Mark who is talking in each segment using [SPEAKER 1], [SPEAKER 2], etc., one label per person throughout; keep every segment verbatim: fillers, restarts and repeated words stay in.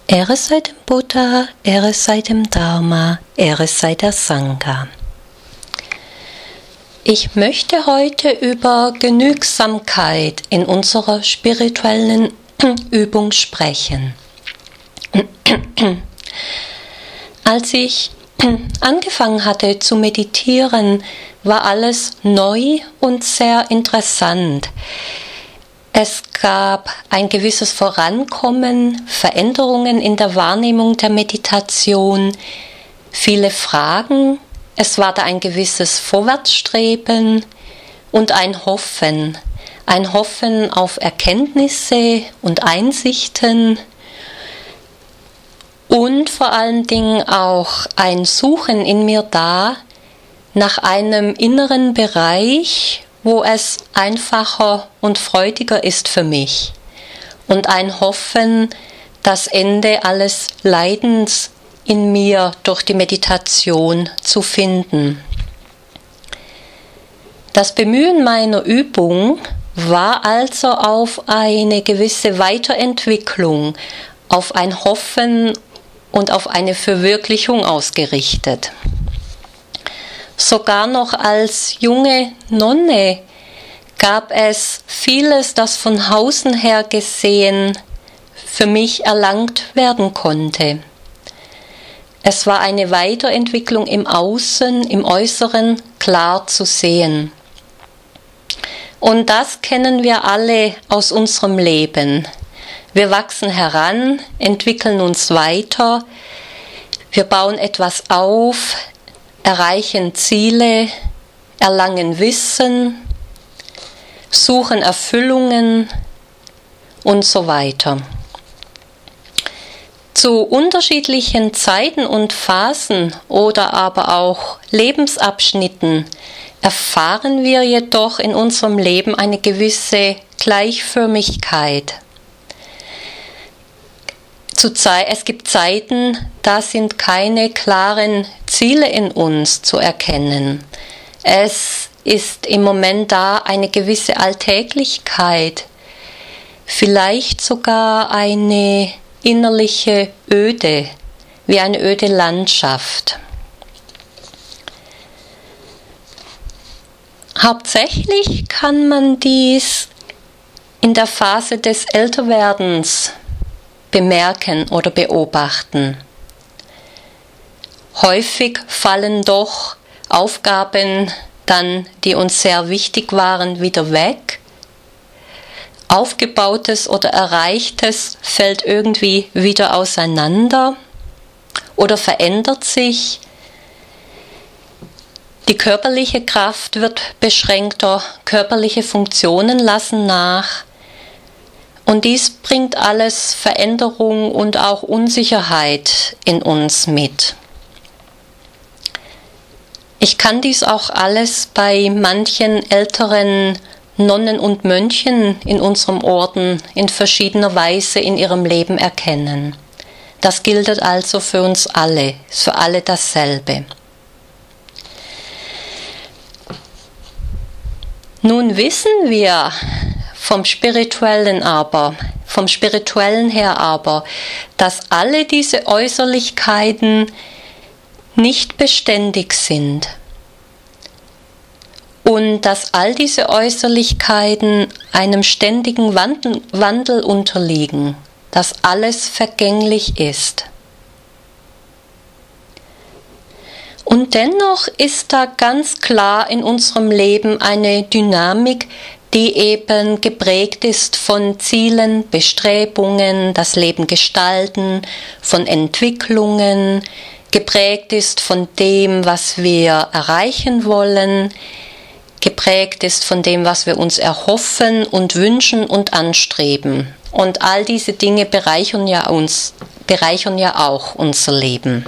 [SPEAKER 1] Ehre sei dem Buddha, Ehre sei dem Dharma, Ehre sei der Sangha. Ich möchte heute über Genügsamkeit in unserer spirituellen Übung sprechen. Als ich angefangen hatte zu meditieren, war alles neu und sehr interessant. Es gab ein gewisses Vorankommen, Veränderungen in der Wahrnehmung der Meditation, viele Fragen, es war da ein gewisses Vorwärtsstreben und ein Hoffen, ein Hoffen auf Erkenntnisse und Einsichten und vor allen Dingen auch ein Suchen in mir da nach einem inneren Bereich, wo es einfacher und freudiger ist für mich und ein Hoffen, das Ende alles Leidens in mir durch die Meditation zu finden. Das Bemühen meiner Übung war also auf eine gewisse Weiterentwicklung, auf ein Hoffen und auf eine Verwirklichung ausgerichtet. Sogar noch als junge Nonne gab es vieles, das von außen her gesehen für mich erlangt werden konnte. Es war eine Weiterentwicklung im Außen, im Äußeren klar zu sehen. Und das kennen wir alle aus unserem Leben. Wir wachsen heran, entwickeln uns weiter, wir bauen etwas auf, erreichen Ziele, erlangen Wissen, suchen Erfüllungen und so weiter. Zu unterschiedlichen Zeiten und Phasen oder aber auch Lebensabschnitten erfahren wir jedoch in unserem Leben eine gewisse Gleichförmigkeit. Es gibt Zeiten, da sind keine klaren Ziele in uns zu erkennen. Es ist im Moment da eine gewisse Alltäglichkeit, vielleicht sogar eine innerliche Öde, wie eine öde Landschaft. Hauptsächlich kann man dies in der Phase des Älterwerdens bemerken oder beobachten. Häufig fallen doch Aufgaben dann, die uns sehr wichtig waren, wieder weg. Aufgebautes oder Erreichtes fällt irgendwie wieder auseinander oder verändert sich. Die körperliche Kraft wird beschränkter, körperliche Funktionen lassen nach. Und dies bringt alles Veränderung und auch Unsicherheit in uns mit. Ich kann dies auch alles bei manchen älteren Nonnen und Mönchen in unserem Orden in verschiedener Weise in ihrem Leben erkennen. Das gilt also für uns alle, für alle dasselbe. Nun wissen wir vom Spirituellen aber, vom Spirituellen her aber, dass alle diese Äußerlichkeiten nicht beständig sind und dass all diese Äußerlichkeiten einem ständigen Wandel, Wandel unterliegen, dass alles vergänglich ist. Und dennoch ist da ganz klar in unserem Leben eine Dynamik, die eben geprägt ist von Zielen, Bestrebungen, das Leben gestalten, von Entwicklungen, geprägt ist von dem, was wir erreichen wollen, geprägt ist von dem, was wir uns erhoffen und wünschen und anstreben. Und all diese Dinge bereichern ja uns, bereichern ja auch unser Leben.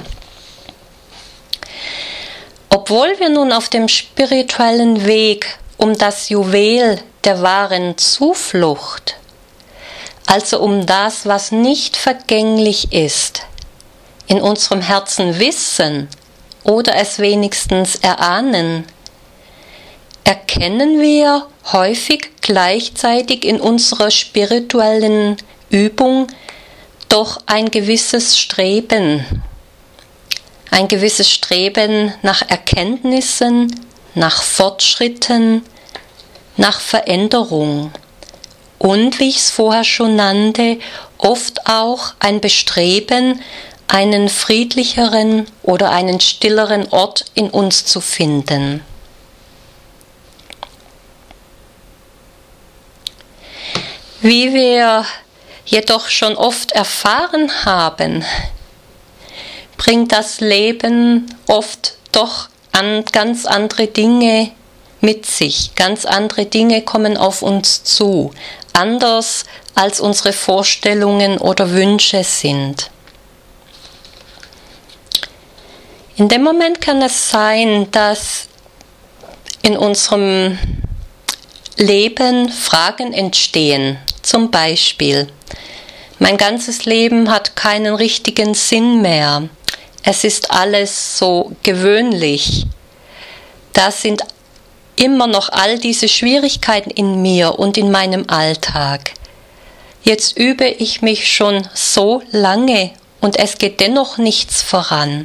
[SPEAKER 1] Obwohl wir nun auf dem spirituellen Weg um das Juwel der wahren Zuflucht, also um das, was nicht vergänglich ist, in unserem Herzen wissen oder es wenigstens erahnen, erkennen wir häufig gleichzeitig in unserer spirituellen Übung doch ein gewisses Streben, ein gewisses Streben nach Erkenntnissen, nach Fortschritten, nach Veränderung und, wie ich es vorher schon nannte, oft auch ein Bestreben, einen friedlicheren oder einen stilleren Ort in uns zu finden. Wie wir jedoch schon oft erfahren haben, bringt das Leben oft doch an ganz andere Dinge mit sich. Ganz andere Dinge kommen auf uns zu, anders als unsere Vorstellungen oder Wünsche sind. In dem Moment kann es sein, dass in unserem Leben Fragen entstehen. Zum Beispiel: Mein ganzes Leben hat keinen richtigen Sinn mehr. Es ist alles so gewöhnlich. Da sind immer noch all diese Schwierigkeiten in mir und in meinem Alltag. Jetzt übe ich mich schon so lange und es geht dennoch nichts voran.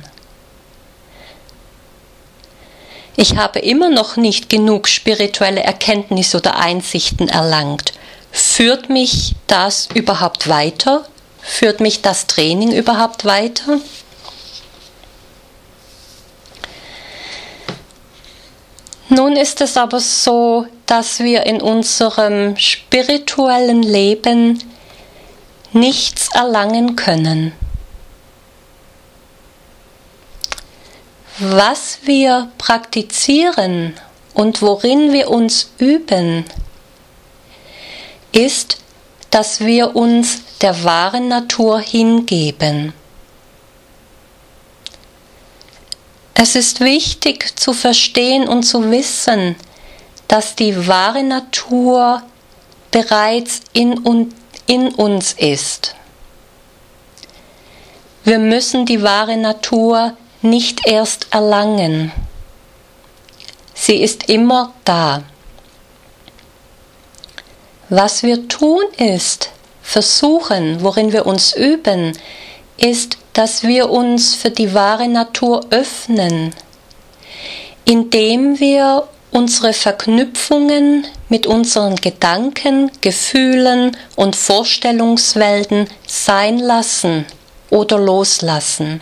[SPEAKER 1] Ich habe immer noch nicht genug spirituelle Erkenntnis oder Einsichten erlangt. Führt mich das überhaupt weiter? Führt mich das Training überhaupt weiter? Nun ist es aber so, dass wir in unserem spirituellen Leben nichts erlangen können. Was wir praktizieren und worin wir uns üben, ist, dass wir uns der wahren Natur hingeben. Es ist wichtig zu verstehen und zu wissen, dass die wahre Natur bereits in, un- in uns ist. Wir müssen die wahre Natur nicht erst erlangen. Sie ist immer da. Was wir tun ist, versuchen, worin wir uns üben, ist, dass wir uns für die wahre Natur öffnen, indem wir unsere Verknüpfungen mit unseren Gedanken, Gefühlen und Vorstellungswelten sein lassen oder loslassen.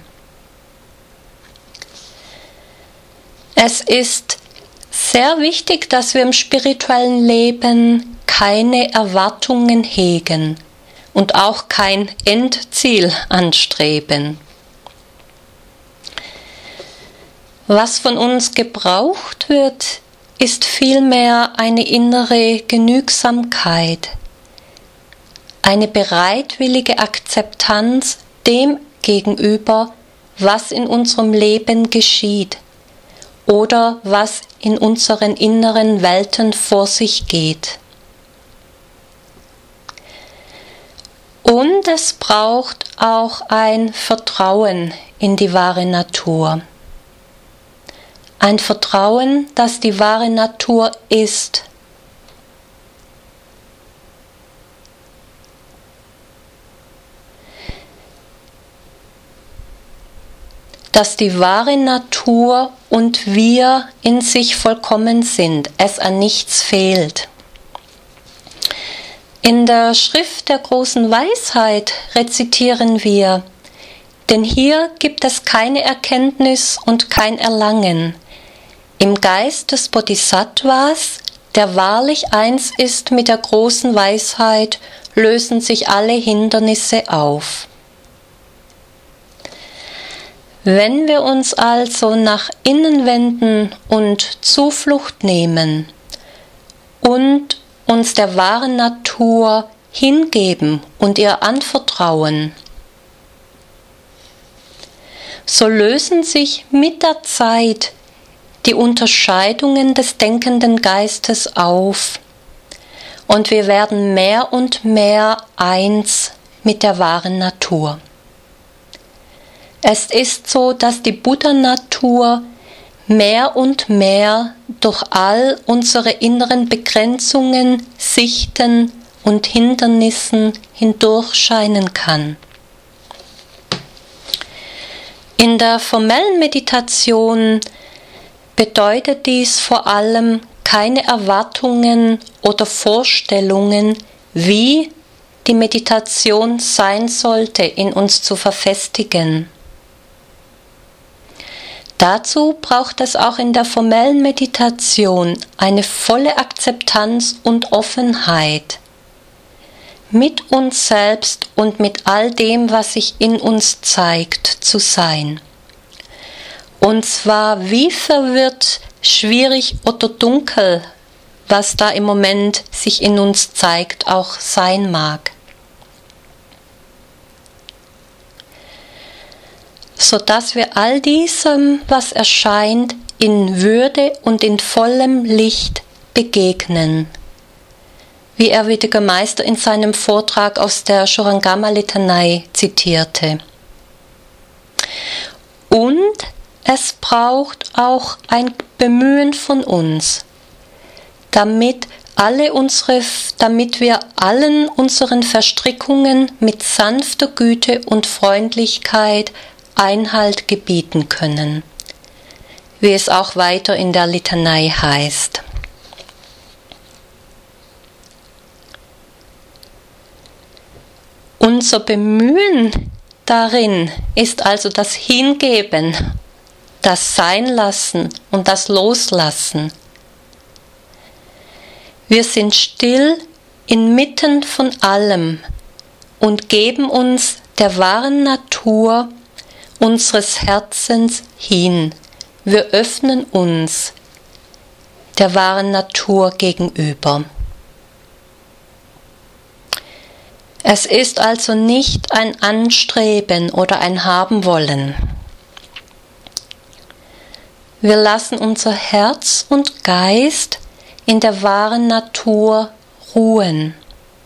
[SPEAKER 1] Es ist sehr wichtig, dass wir im spirituellen Leben keine Erwartungen hegen und auch kein Endziel anstreben. Was von uns gebraucht wird, ist vielmehr eine innere Genügsamkeit, eine bereitwillige Akzeptanz dem gegenüber, was in unserem Leben geschieht oder was in unseren inneren Welten vor sich geht. Und es braucht auch ein Vertrauen in die wahre Natur. Ein Vertrauen, dass die wahre Natur ist. Dass die wahre Natur und wir in sich vollkommen sind, es an nichts fehlt. In der Schrift der großen Weisheit rezitieren wir: Denn hier gibt es keine Erkenntnis und kein Erlangen. Im Geist des Bodhisattvas, der wahrlich eins ist mit der großen Weisheit, lösen sich alle Hindernisse auf. Wenn wir uns also nach innen wenden und Zuflucht nehmen und uns der wahren Natur hingeben und ihr anvertrauen, so lösen sich mit der Zeit die Unterscheidungen des denkenden Geistes auf und wir werden mehr und mehr eins mit der wahren Natur. Es ist so, dass die Buddha-Natur mehr und mehr durch all unsere inneren Begrenzungen, Sichten und Hindernissen hindurchscheinen kann. In der formellen Meditation bedeutet dies vor allem, keine Erwartungen oder Vorstellungen, wie die Meditation sein sollte, in uns zu verfestigen. Dazu braucht es auch in der formellen Meditation eine volle Akzeptanz und Offenheit mit uns selbst und mit all dem, was sich in uns zeigt, zu sein. Und zwar wie verwirrt, schwierig oder dunkel, was da im Moment sich in uns zeigt, auch sein mag. Sodass wir all diesem, was erscheint, in Würde und in vollem Licht begegnen. Wie Ehrwürdiger Meister in seinem Vortrag aus der Shurangama-Litanei zitierte. Und es braucht auch ein Bemühen von uns, damit, alle unsere, damit wir allen unseren Verstrickungen mit sanfter Güte und Freundlichkeit Einhalt gebieten können, wie es auch weiter in der Litanei heißt. Unser Bemühen darin ist also das Hingeben, das Seinlassen und das Loslassen. Wir sind still inmitten von allem und geben uns der wahren Natur unseres Herzens hin. Wir öffnen uns der wahren Natur gegenüber. Es ist also nicht ein Anstreben oder ein Habenwollen. Wir lassen unser Herz und Geist in der wahren Natur ruhen.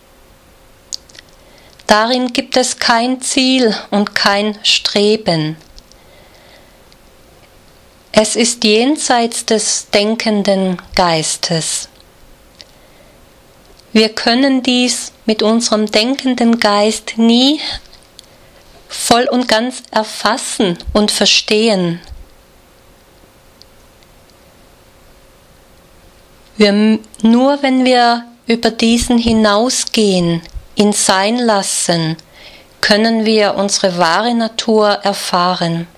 [SPEAKER 1] Darin gibt es kein Ziel und kein Streben. Es ist jenseits des denkenden Geistes. Wir können dies mit unserem denkenden Geist nie voll und ganz erfassen und verstehen. Wir, nur wenn wir über diesen hinausgehen, ihn sein lassen, können wir unsere wahre Natur erfahren.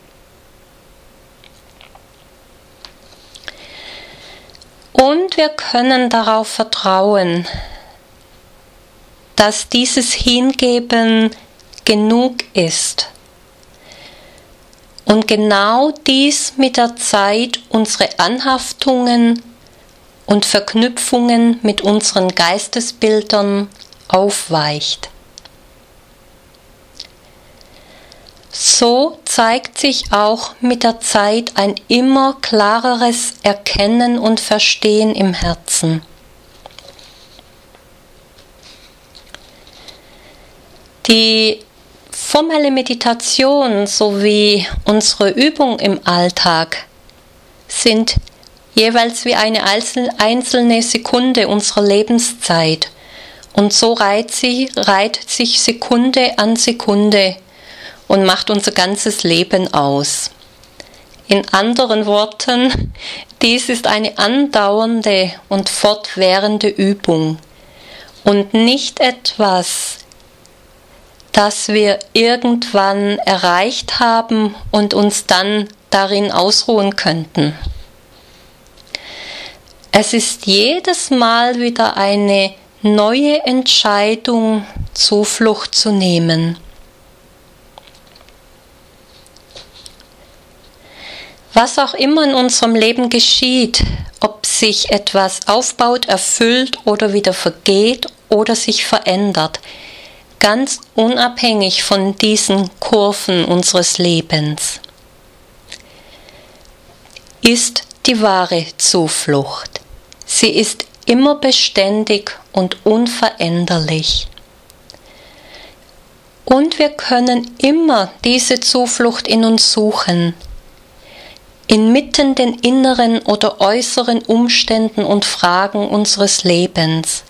[SPEAKER 1] Und wir können darauf vertrauen, dass dieses Hingeben genug ist. Und genau dies mit der Zeit unsere Anhaftungen und Verknüpfungen mit unseren Geistesbildern aufweicht. So zeigt sich auch mit der Zeit ein immer klareres Erkennen und Verstehen im Herzen. Die formelle Meditation sowie unsere Übung im Alltag sind jeweils wie eine einzelne Sekunde unserer Lebenszeit. Und so reiht, sie, reiht sich Sekunde an Sekunde und macht unser ganzes Leben aus. In anderen Worten, dies ist eine andauernde und fortwährende Übung und nicht etwas, das wir irgendwann erreicht haben und uns dann darin ausruhen könnten. Es ist jedes Mal wieder eine neue Entscheidung, Zuflucht zu nehmen. Was auch immer in unserem Leben geschieht, ob sich etwas aufbaut, erfüllt oder wieder vergeht oder sich verändert, ganz unabhängig von diesen Kurven unseres Lebens, ist die wahre Zuflucht. Sie ist immer beständig und unveränderlich. Und wir können immer diese Zuflucht in uns suchen, inmitten den inneren oder äußeren Umständen und Fragen unseres Lebens.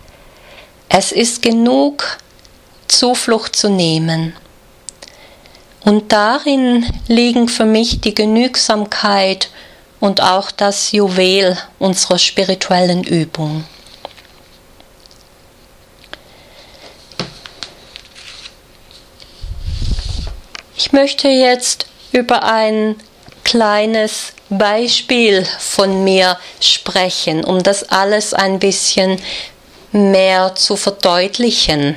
[SPEAKER 1] Es ist genug, Zuflucht zu nehmen. Und darin liegen für mich die Genügsamkeit und auch das Juwel unserer spirituellen Übung. Ich möchte jetzt über ein kleines Beispiel von mir sprechen, um das alles ein bisschen mehr zu verdeutlichen.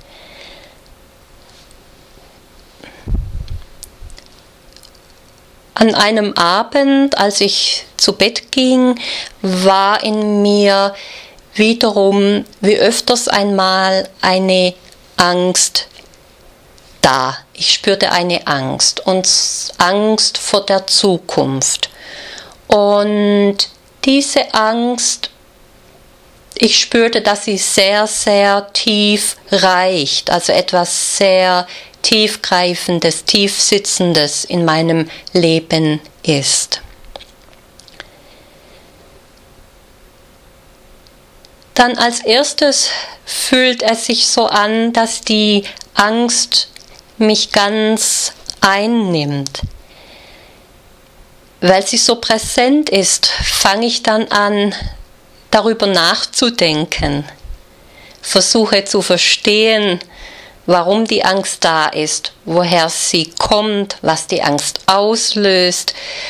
[SPEAKER 1] An einem Abend, als ich zu Bett ging, war in mir wiederum wie öfters einmal eine Angst da. Ich spürte eine Angst und Angst vor der Zukunft. Und diese Angst, ich spürte, dass sie sehr, sehr tief reicht, also etwas sehr tiefgreifendes, tiefsitzendes in meinem Leben ist. Dann als erstes fühlt es sich so an, dass die Angst mich ganz einnimmt. Weil sie so präsent ist, fange ich dann an, darüber nachzudenken, versuche zu verstehen, warum die Angst da ist, woher sie kommt, was die Angst auslöst.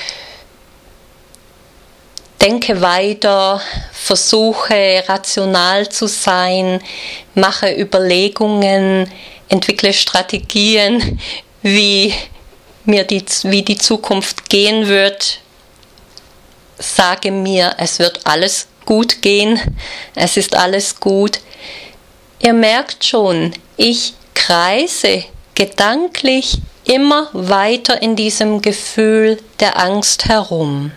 [SPEAKER 1] Denke weiter, versuche rational zu sein, mache Überlegungen, entwickle Strategien, wie mir die, wie die Zukunft gehen wird. Sage mir, es wird alles gut gehen, es ist alles gut. Ihr merkt schon, ich kreise gedanklich immer weiter in diesem Gefühl der Angst herum.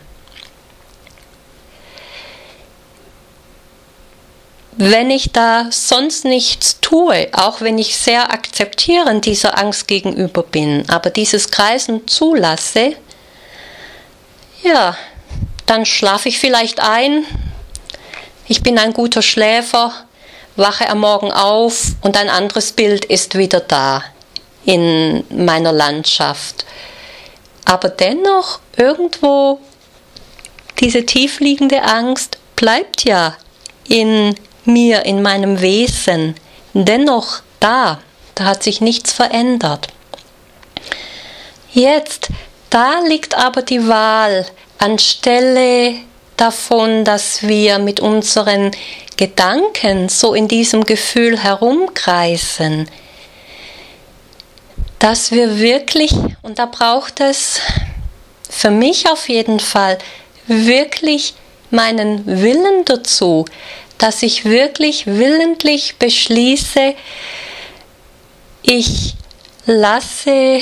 [SPEAKER 1] Wenn ich da sonst nichts tue, auch wenn ich sehr akzeptierend dieser Angst gegenüber bin, aber dieses Kreisen zulasse, ja, dann schlafe ich vielleicht ein, ich bin ein guter Schläfer, wache am Morgen auf und ein anderes Bild ist wieder da in meiner Landschaft. Aber dennoch irgendwo diese tiefliegende Angst bleibt ja in mir, in meinem Wesen, dennoch da. Da hat sich nichts verändert. Jetzt, da liegt aber die Wahl, anstelle davon, dass wir mit unseren Gedanken so in diesem Gefühl herumkreisen, dass wir wirklich, und da braucht es für mich auf jeden Fall wirklich meinen Willen dazu, dass ich wirklich willentlich beschließe, ich lasse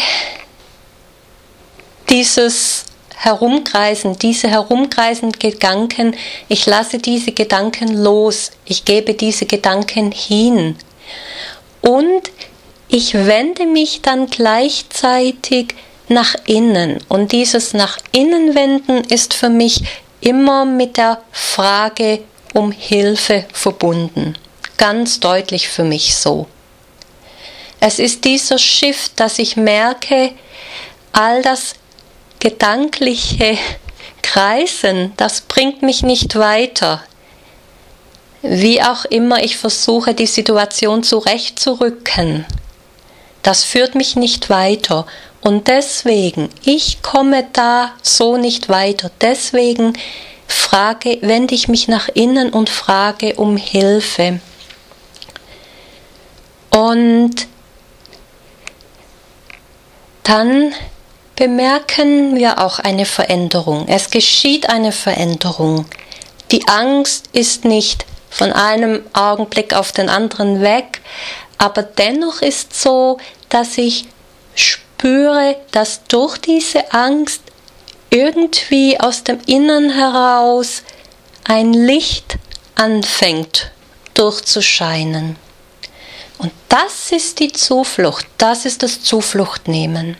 [SPEAKER 1] dieses Herumkreisen, diese herumkreisenden Gedanken, ich lasse diese Gedanken los, ich gebe diese Gedanken hin und ich wende mich dann gleichzeitig nach innen und dieses nach innen wenden ist für mich immer mit der Frage um Hilfe verbunden, ganz deutlich für mich so. Es ist dieser Shift, dass ich merke, all das gedankliche Kreisen, das bringt mich nicht weiter. Wie auch immer ich versuche, die Situation zurechtzurücken, das führt mich nicht weiter. Und deswegen, ich komme da so nicht weiter. Deswegen frage, wende ich mich nach innen und frage um Hilfe. Und dann bemerken wir auch eine Veränderung. Es geschieht eine Veränderung. Die Angst ist nicht von einem Augenblick auf den anderen weg, aber dennoch ist so, dass ich spüre, dass durch diese Angst irgendwie aus dem Innern heraus ein Licht anfängt durchzuscheinen. Und das ist die Zuflucht, das ist das Zufluchtnehmen.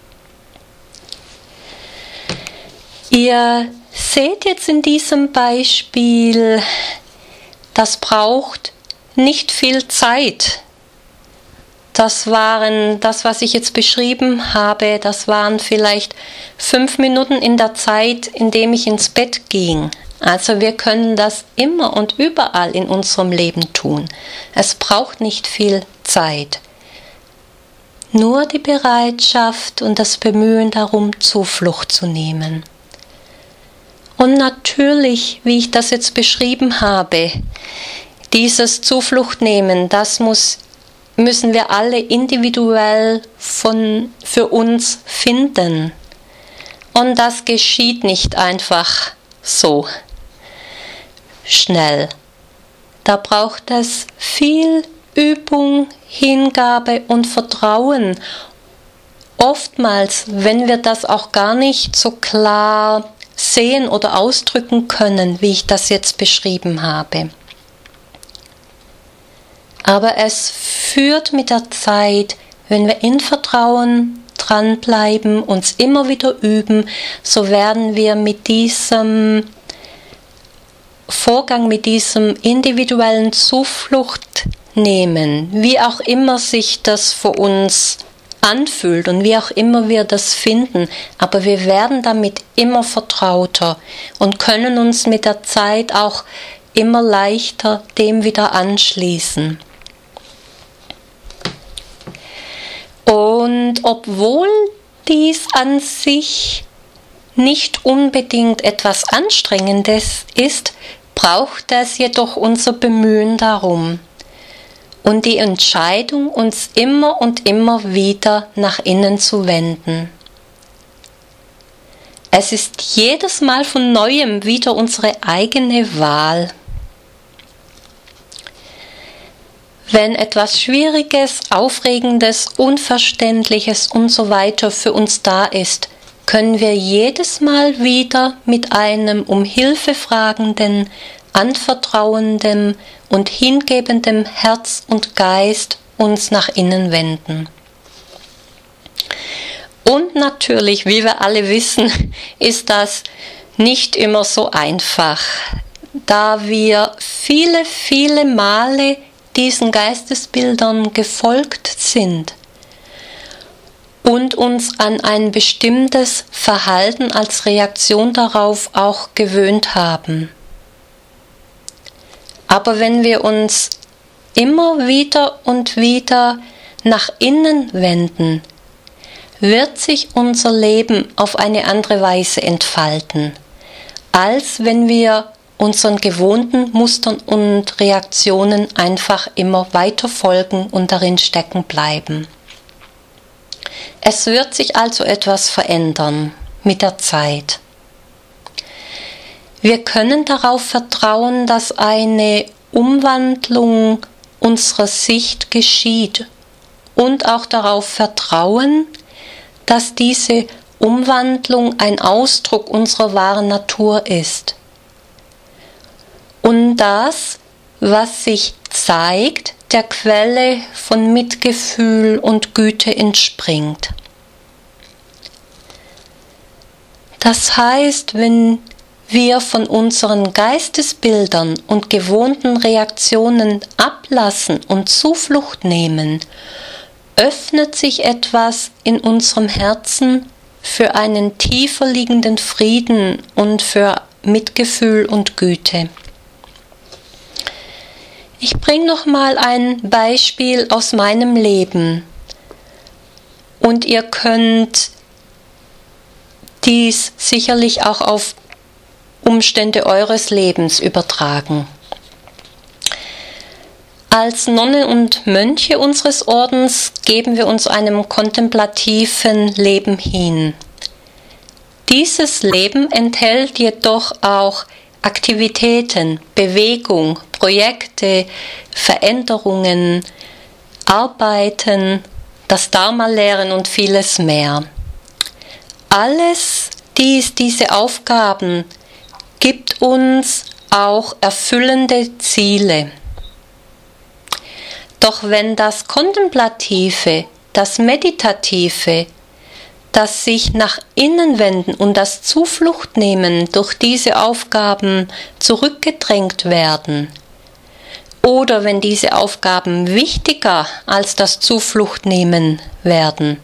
[SPEAKER 1] Ihr seht jetzt in diesem Beispiel, das braucht nicht viel Zeit. Das waren, das, was ich jetzt beschrieben habe, das waren vielleicht fünf Minuten in der Zeit, in dem ich ins Bett ging. Also wir können das immer und überall in unserem Leben tun. Es braucht nicht viel Zeit. Nur die Bereitschaft und das Bemühen darum, Zuflucht zu nehmen. Und natürlich, wie ich das jetzt beschrieben habe, dieses Zuflucht nehmen, das muss müssen wir alle individuell von, für uns finden. Und das geschieht nicht einfach so schnell. Da braucht es viel Übung, Hingabe und Vertrauen. Oftmals, wenn wir das auch gar nicht so klar sehen oder ausdrücken können, wie ich das jetzt beschrieben habe. Aber es führt mit der Zeit, wenn wir in Vertrauen dranbleiben, uns immer wieder üben, so werden wir mit diesem Vorgang, mit diesem individuellen Zuflucht nehmen, wie auch immer sich das für uns anfühlt und wie auch immer wir das finden, aber wir werden damit immer vertrauter und können uns mit der Zeit auch immer leichter dem wieder anschließen. Und obwohl dies an sich nicht unbedingt etwas Anstrengendes ist, braucht es jedoch unser Bemühen darum und die Entscheidung, uns immer und immer wieder nach innen zu wenden. Es ist jedes Mal von Neuem wieder unsere eigene Wahl. Wenn etwas Schwieriges, Aufregendes, Unverständliches und so weiter für uns da ist, können wir jedes Mal wieder mit einem um Hilfe fragenden, anvertrauendem und hingebendem Herz und Geist uns nach innen wenden. Und natürlich, wie wir alle wissen, ist das nicht immer so einfach, da wir viele, viele Male diesen Geistesbildern gefolgt sind und uns an ein bestimmtes Verhalten als Reaktion darauf auch gewöhnt haben. Aber wenn wir uns immer wieder und wieder nach innen wenden, wird sich unser Leben auf eine andere Weise entfalten, als wenn wir unseren gewohnten Mustern und Reaktionen einfach immer weiter folgen und darin stecken bleiben. Es wird sich also etwas verändern mit der Zeit. Wir können darauf vertrauen, dass eine Umwandlung unserer Sicht geschieht und auch darauf vertrauen, dass diese Umwandlung ein Ausdruck unserer wahren Natur ist. Und das, was sich zeigt, der Quelle von Mitgefühl und Güte entspringt. Das heißt, wenn wir von unseren Geistesbildern und gewohnten Reaktionen ablassen und Zuflucht nehmen, öffnet sich etwas in unserem Herzen für einen tiefer liegenden Frieden und für Mitgefühl und Güte. Ich bringe noch mal ein Beispiel aus meinem Leben und ihr könnt dies sicherlich auch auf Umstände eures Lebens übertragen. Als Nonnen und Mönche unseres Ordens geben wir uns einem kontemplativen Leben hin. Dieses Leben enthält jedoch auch Aktivitäten, Bewegung, Projekte, Veränderungen, Arbeiten, das Dharma-Lehren und vieles mehr. Alles dies, diese Aufgaben, gibt uns auch erfüllende Ziele. Doch wenn das Kontemplative, das Meditative, das sich nach innen wenden und das Zuflucht nehmen durch diese Aufgaben zurückgedrängt werden oder wenn diese Aufgaben wichtiger als das Zufluchtnehmen werden.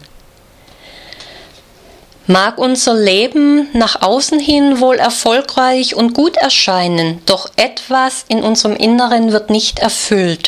[SPEAKER 1] Mag unser Leben nach außen hin wohl erfolgreich und gut erscheinen, doch etwas in unserem Inneren wird nicht erfüllt.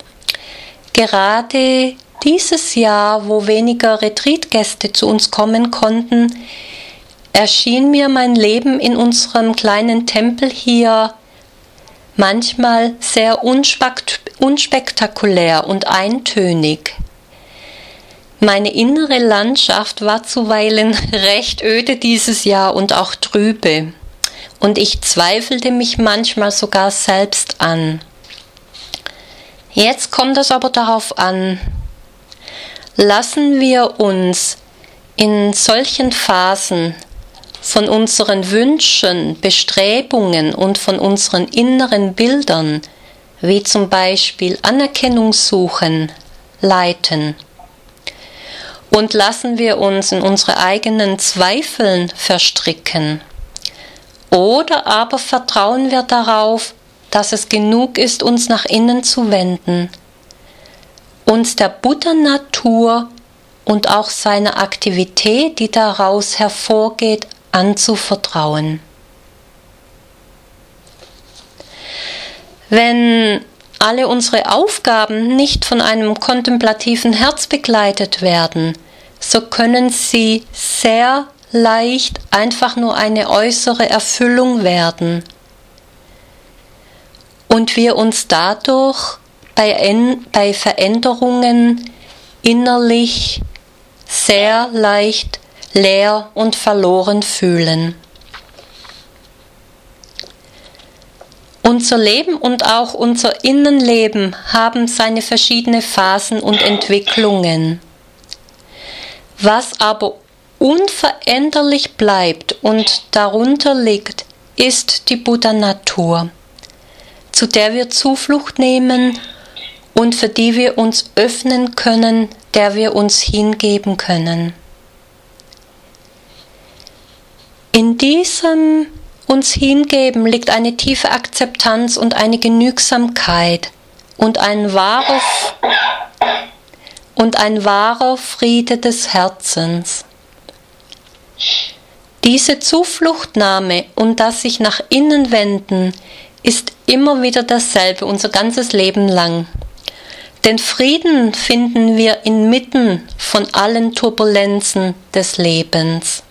[SPEAKER 1] Gerade dieses Jahr, wo weniger Retreatgäste zu uns kommen konnten, erschien mir mein Leben in unserem kleinen Tempel hier manchmal sehr unspektakulär und eintönig. Meine innere Landschaft war zuweilen recht öde dieses Jahr und auch trübe, und ich zweifelte mich manchmal sogar selbst an. Jetzt kommt es aber darauf an, lassen wir uns in solchen Phasen von unseren Wünschen, Bestrebungen und von unseren inneren Bildern, wie zum Beispiel Anerkennung suchen, leiten. Und lassen wir uns in unsere eigenen Zweifeln verstricken. Oder aber vertrauen wir darauf, dass es genug ist, uns nach innen zu wenden, uns der Buddha-Natur und auch seiner Aktivität, die daraus hervorgeht, anzuvertrauen. Wenn alle unsere Aufgaben nicht von einem kontemplativen Herz begleitet werden, so können sie sehr leicht einfach nur eine äußere Erfüllung werden und wir uns dadurch bei, bei Veränderungen innerlich sehr leicht leer und verloren fühlen. Unser Leben und auch unser Innenleben haben seine verschiedenen Phasen und Entwicklungen. Was aber unveränderlich bleibt und darunter liegt, ist die Buddha-Natur, zu der wir Zuflucht nehmen und für die wir uns öffnen können, der wir uns hingeben können. In diesem uns hingeben liegt eine tiefe Akzeptanz und eine Genügsamkeit und ein wahrer, und ein wahrer Friede des Herzens. Diese Zufluchtnahme und das sich nach innen wenden ist immer wieder dasselbe, unser ganzes Leben lang. Den Frieden finden wir inmitten von allen Turbulenzen des Lebens.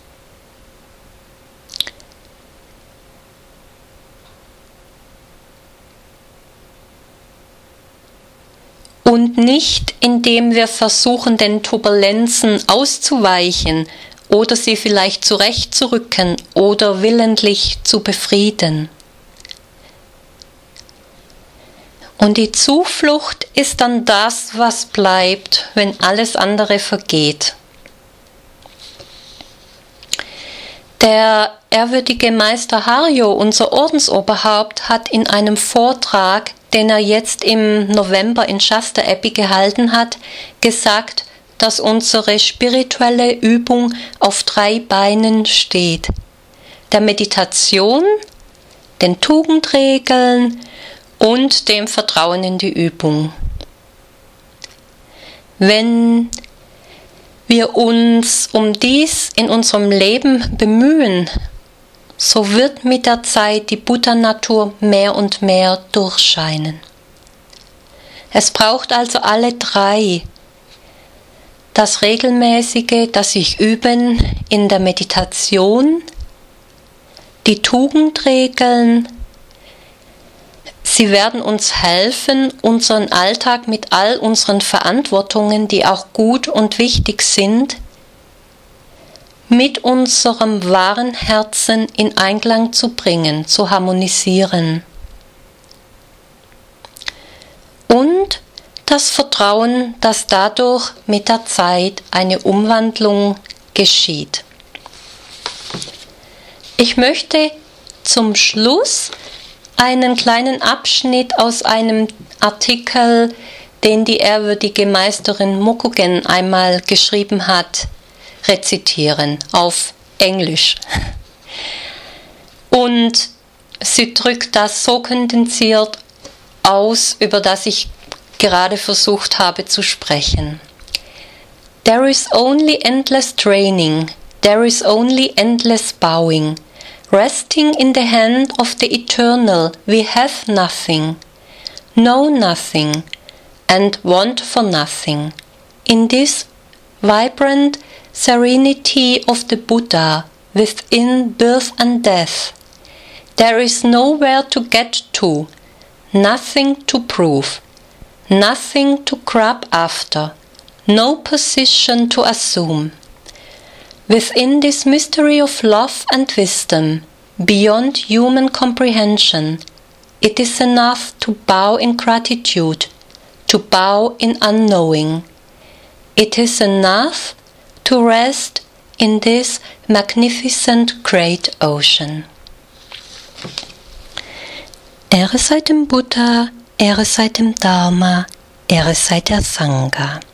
[SPEAKER 1] Und nicht, indem wir versuchen, den Turbulenzen auszuweichen oder sie vielleicht zurechtzurücken oder willentlich zu befrieden. Und die Zuflucht ist dann das, was bleibt, wenn alles andere vergeht. Der ehrwürdige Meister Harjo, unser Ordensoberhaupt, hat in einem Vortrag, den er jetzt im November in Shasta Abbey gehalten hat, gesagt, dass unsere spirituelle Übung auf drei Beinen steht: der Meditation, den Tugendregeln und dem Vertrauen in die Übung. Wenn wir uns um dies in unserem Leben bemühen, so wird mit der Zeit die Buddha-Natur mehr und mehr durchscheinen. Es braucht also alle drei: das regelmäßige, das sich üben in der Meditation, die Tugendregeln. Sie werden uns helfen, unseren Alltag mit all unseren Verantwortungen, die auch gut und wichtig sind, mit unserem wahren Herzen in Einklang zu bringen, zu harmonisieren. Und das Vertrauen, dass dadurch mit der Zeit eine Umwandlung geschieht. Ich möchte zum Schluss einen kleinen Abschnitt aus einem Artikel, den die ehrwürdige Meisterin Mokugen einmal geschrieben hat, rezitieren auf Englisch. Und sie drückt das so kondensiert aus, über das ich gerade versucht habe zu sprechen. There is only endless training, there is only endless bowing. Resting in the hand of the eternal, we have nothing, know nothing, and want for nothing. In this vibrant serenity of the Buddha, within birth and death, there is nowhere to get to, nothing to prove, nothing to grab after, no position to assume. Within this mystery of love and wisdom, beyond human comprehension, it is enough to bow in gratitude, to bow in unknowing. It is enough to rest in this magnificent great ocean. Ehre sei dem Buddha, Ehre sei dem Dharma, Ehre sei der Sangha.